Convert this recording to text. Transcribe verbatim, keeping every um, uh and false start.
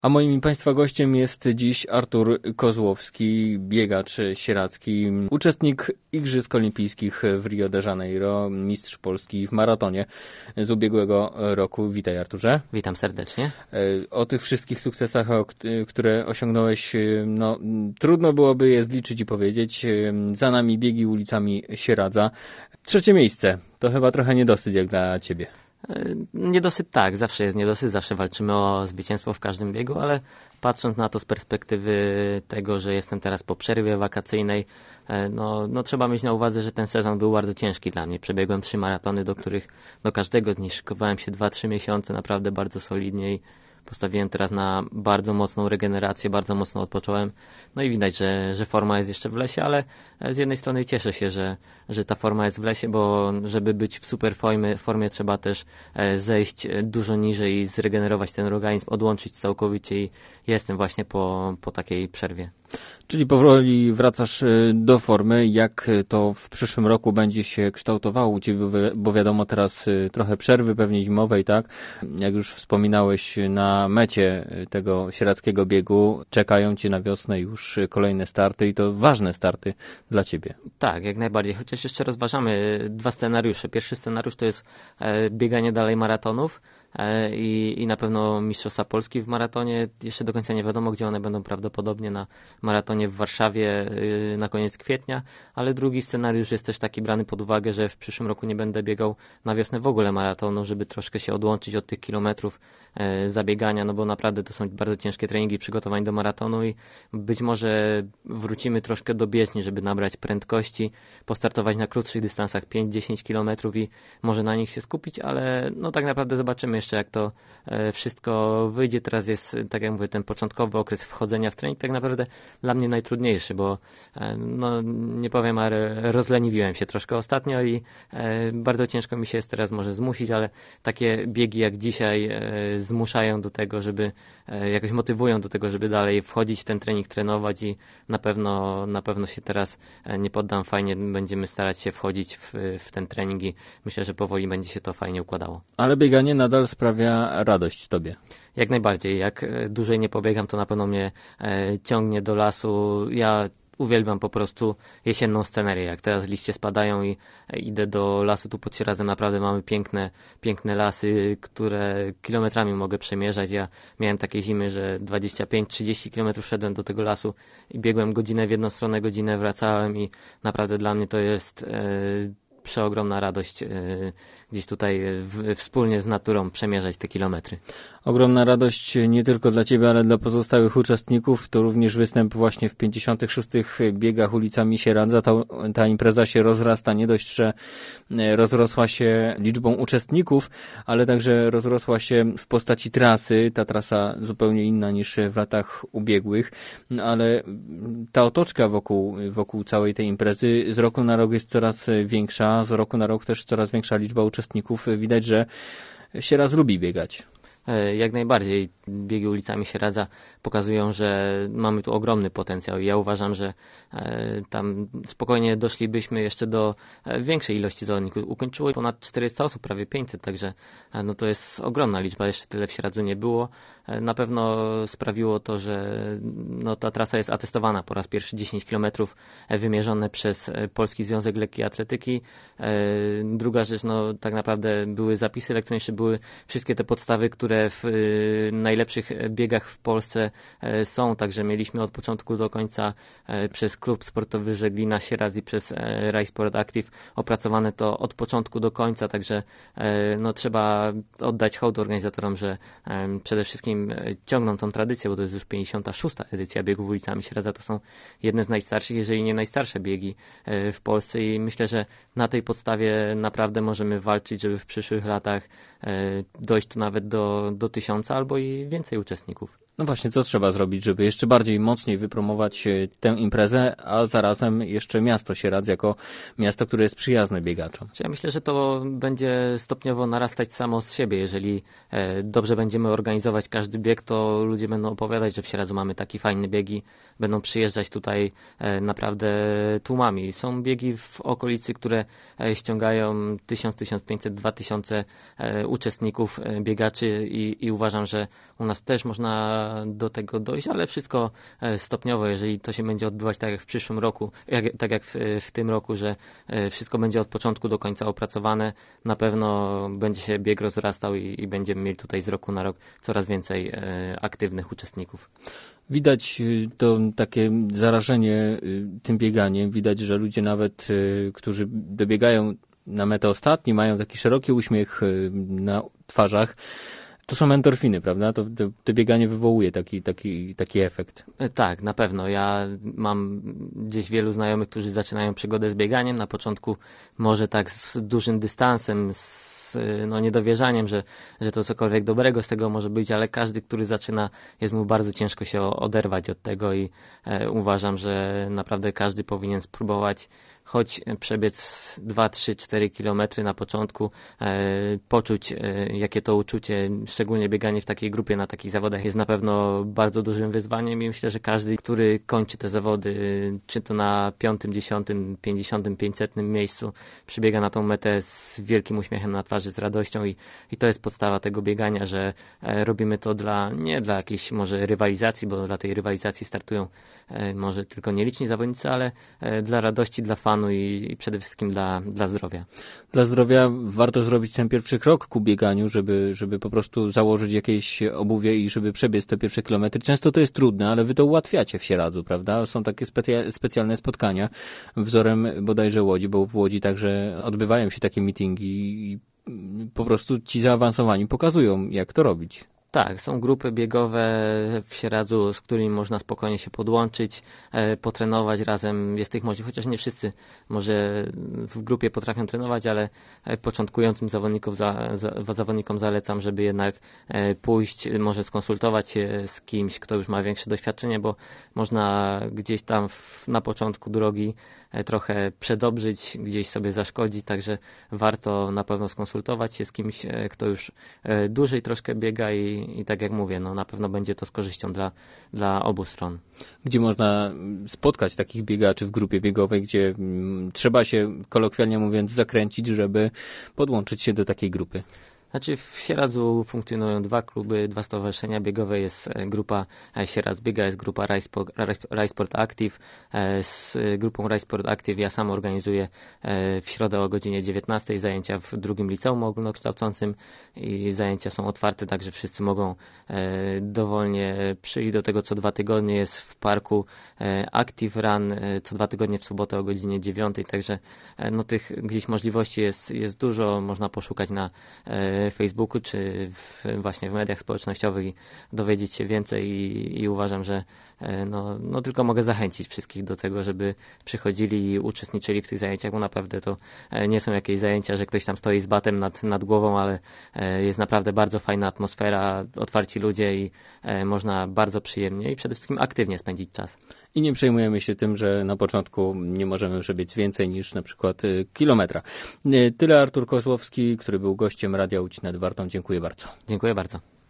A moim i Państwa gościem jest dziś Artur Kozłowski, biegacz sieradzki, uczestnik Igrzysk Olimpijskich w Rio de Janeiro, mistrz Polski w maratonie z ubiegłego roku. Witaj, Arturze. Witam serdecznie. O tych wszystkich sukcesach, które osiągnąłeś, no, trudno byłoby je zliczyć i powiedzieć. Za nami biegi ulicami Sieradza. Trzecie miejsce. To chyba trochę niedosyt jak dla Ciebie. Niedosyt tak, zawsze jest niedosyt, zawsze walczymy o zwycięstwo w każdym biegu, ale patrząc na to z perspektywy tego, że jestem teraz po przerwie wakacyjnej, no, no trzeba mieć na uwadze, że ten sezon był bardzo ciężki dla mnie. Przebiegłem trzy maratony, do których do każdego z nich szykowałem się dwa trzy miesiące, naprawdę bardzo solidnie i postawiłem teraz na bardzo mocną regenerację, bardzo mocno odpocząłem. No i widać, że, że forma jest jeszcze w lesie, ale z jednej strony cieszę się, że, że ta forma jest w lesie, bo żeby być w super formie, formie trzeba też zejść dużo niżej i zregenerować ten organizm, odłączyć całkowicie i jestem właśnie po, po takiej przerwie. Czyli powoli wracasz do formy. Jak to w przyszłym roku będzie się kształtowało u Ciebie, bo wiadomo teraz trochę przerwy pewnie zimowej, tak? Jak już wspominałeś, na mecie tego sieradzkiego biegu czekają Cię na wiosnę już kolejne starty i to ważne starty dla Ciebie. Tak, jak najbardziej. Chociaż jeszcze rozważamy dwa scenariusze. Pierwszy scenariusz to jest bieganie dalej maratonów. I, i na pewno Mistrzostwa Polski w maratonie. Jeszcze do końca nie wiadomo, gdzie one będą, prawdopodobnie na maratonie w Warszawie na koniec kwietnia, ale drugi scenariusz jest też taki brany pod uwagę, że w przyszłym roku nie będę biegał na wiosnę w ogóle maratonu, żeby troszkę się odłączyć od tych kilometrów zabiegania, no bo naprawdę to są bardzo ciężkie treningi przygotowań do maratonu i być może wrócimy troszkę do bieżni, żeby nabrać prędkości, postartować na krótszych dystansach pięć dziesięć kilometrów i może na nich się skupić, ale no tak naprawdę zobaczymy jeszcze, jak to wszystko wyjdzie. Teraz jest, tak jak mówię, ten początkowy okres wchodzenia w trening, tak naprawdę dla mnie najtrudniejszy, bo no nie powiem, ale rozleniwiłem się troszkę ostatnio i bardzo ciężko mi się jest teraz może zmusić, ale takie biegi jak dzisiaj zmuszają do tego, żeby jakoś motywują do tego, żeby dalej wchodzić w ten trening, trenować i na pewno na pewno się teraz nie poddam. Fajnie będziemy starać się wchodzić w, w ten trening i myślę, że powoli będzie się to fajnie układało. Ale bieganie nadal sprawia radość Tobie. Jak najbardziej. Jak dłużej nie pobiegam, to na pewno mnie ciągnie do lasu. Ja uwielbiam po prostu jesienną scenerię. Jak teraz liście spadają i idę do lasu tu pod Sieradzem, naprawdę mamy piękne, piękne lasy, które kilometrami mogę przemierzać. Ja miałem takie zimy, że dwadzieścia pięć trzydzieści kilometrów szedłem do tego lasu i biegłem godzinę w jedną stronę, godzinę wracałem i naprawdę dla mnie to jest e, przeogromna radość e, gdzieś tutaj w, wspólnie z naturą przemierzać te kilometry. Ogromna radość nie tylko dla Ciebie, ale dla pozostałych uczestników. To również występ właśnie w pięćdziesiątych szóstych biegach ulicami Sieradza. Ta, ta impreza się rozrasta. Nie dość, że rozrosła się liczbą uczestników, ale także rozrosła się w postaci trasy. Ta trasa zupełnie inna niż w latach ubiegłych, ale ta otoczka wokół, wokół całej tej imprezy z roku na rok jest coraz większa. Z roku na rok też coraz większa liczba uczestników. Widać, że Sieradz lubi biegać. Jak najbardziej. Biegi ulicami Sieradza pokazują, że mamy tu ogromny potencjał i ja uważam, że tam spokojnie doszlibyśmy jeszcze do większej ilości zawodników. Ukończyło ponad czterysta osób, prawie pięćset, także no to jest ogromna liczba, jeszcze tyle w Sieradzu nie było. Na pewno sprawiło to, że no ta trasa jest atestowana po raz pierwszy, dziesięć kilometrów wymierzone przez Polski Związek Lekkiej Atletyki. Druga rzecz, no tak naprawdę były zapisy elektroniczne, były wszystkie te podstawy, które w najlepszych biegach w Polsce są, także mieliśmy od początku do końca przez Klub Sportowy Żeglina Sieradz i przez Raj Sport Active opracowane to od początku do końca, także no trzeba oddać hołd organizatorom, że przede wszystkim ciągną tą tradycję, bo to jest już pięćdziesiąta szósta edycja biegów ulicami Sieradza, to są jedne z najstarszych, jeżeli nie najstarsze biegi w Polsce i myślę, że na tej podstawie naprawdę możemy walczyć, żeby w przyszłych latach dojść tu nawet do, do tysiąca albo i więcej uczestników. No właśnie, co trzeba zrobić, żeby jeszcze bardziej mocniej wypromować tę imprezę, a zarazem jeszcze miasto Sieradz jako miasto, które jest przyjazne biegaczom? Ja myślę, że to będzie stopniowo narastać samo z siebie, jeżeli dobrze będziemy organizować każdy każdy bieg, to ludzie będą opowiadać, że w Sieradzu mamy taki fajny biegi, będą przyjeżdżać tutaj naprawdę tłumami. Są biegi w okolicy, które ściągają tysiąc, tysiąc pięćset, dwa tysiące uczestników, biegaczy i, i uważam, że u nas też można do tego dojść, ale wszystko stopniowo, jeżeli to się będzie odbywać tak jak w przyszłym roku, jak, tak jak w, w tym roku, że wszystko będzie od początku do końca opracowane, na pewno będzie się bieg rozrastał i, i będziemy mieli tutaj z roku na rok coraz więcej aktywnych uczestników. Widać to takie zarażenie tym bieganiem. Widać, że ludzie nawet, którzy dobiegają na metę ostatni, mają taki szeroki uśmiech na twarzach. To są endorfiny, prawda? To, to, to bieganie wywołuje taki, taki, taki efekt. Tak, na pewno. Ja mam gdzieś wielu znajomych, którzy zaczynają przygodę z bieganiem. Na początku może tak z dużym dystansem, z no, niedowierzaniem, że, że to cokolwiek dobrego z tego może być, ale każdy, który zaczyna, jest mu bardzo ciężko się oderwać od tego i e, uważam, że naprawdę każdy powinien spróbować choć przebiec dwa, trzy, cztery kilometry na początku, e, poczuć e, jakie to uczucie, szczególnie bieganie w takiej grupie na takich zawodach jest na pewno bardzo dużym wyzwaniem i myślę, że każdy, który kończy te zawody, czy to na piątym, dziesiątym, pięćdziesiątym, pięćsetnym miejscu, przybiega na tą metę z wielkim uśmiechem na twarzy, z radością i, i to jest podstawa tego biegania, że e, robimy to dla, nie dla jakiejś może rywalizacji, bo dla tej rywalizacji startują e, może tylko nieliczni zawodnicy, ale e, dla radości, dla fanu i, i przede wszystkim dla, dla zdrowia. Dla zdrowia warto zrobić ten pierwszy krok ku bieganiu, żeby, żeby po prostu założyć jakieś obuwie i żeby przebiec te pierwsze kilometry. Często to jest trudne, ale wy to ułatwiacie w Sieradzu, prawda? Są takie specja- specjalne spotkania wzorem bodajże Łodzi, bo w Łodzi także odbywają się takie meetingi i po prostu ci zaawansowani pokazują, jak to robić. Tak, są grupy biegowe w Sieradzu, z którymi można spokojnie się podłączyć, e, potrenować razem. Jest tych możliwych, chociaż nie wszyscy może w grupie potrafią trenować, ale początkującym zawodnikom, za, za, zawodnikom zalecam, żeby jednak e, pójść, może skonsultować się z kimś, kto już ma większe doświadczenie, bo można gdzieś tam w, na początku drogi trochę przedobrzyć, gdzieś sobie zaszkodzić, także warto na pewno skonsultować się z kimś, kto już dłużej troszkę biega i, i tak jak mówię, no na pewno będzie to z korzyścią dla, dla obu stron. Gdzie można spotkać takich biegaczy w grupie biegowej, gdzie mm, trzeba się, kolokwialnie mówiąc, zakręcić, żeby podłączyć się do takiej grupy? Znaczy w Sieradzu funkcjonują dwa kluby, dwa stowarzyszenia biegowe. Jest grupa Sieradz Biega, jest grupa Rajsport Active. Z grupą Rajsport Active ja sam organizuję w środę o godzinie dziewiętnastej zajęcia w drugim liceum ogólnokształcącym i zajęcia są otwarte, także wszyscy mogą dowolnie przyjść do tego. Co dwa tygodnie jest w parku Active Run, co dwa tygodnie w sobotę o godzinie dziewiątej, także no, tych gdzieś możliwości jest, jest dużo, można poszukać na Facebooku czy w, właśnie w mediach społecznościowych i dowiedzieć się więcej i, i uważam, że no, no tylko mogę zachęcić wszystkich do tego, żeby przychodzili i uczestniczyli w tych zajęciach, bo naprawdę to nie są jakieś zajęcia, że ktoś tam stoi z batem nad, nad głową, ale jest naprawdę bardzo fajna atmosfera, otwarci ludzie i można bardzo przyjemnie i przede wszystkim aktywnie spędzić czas. I nie przejmujemy się tym, że na początku nie możemy przebiec więcej niż na przykład kilometra. Tyle Artur Kozłowski, który był gościem Radia Łódź nad Wartą. Dziękuję bardzo. Dziękuję bardzo.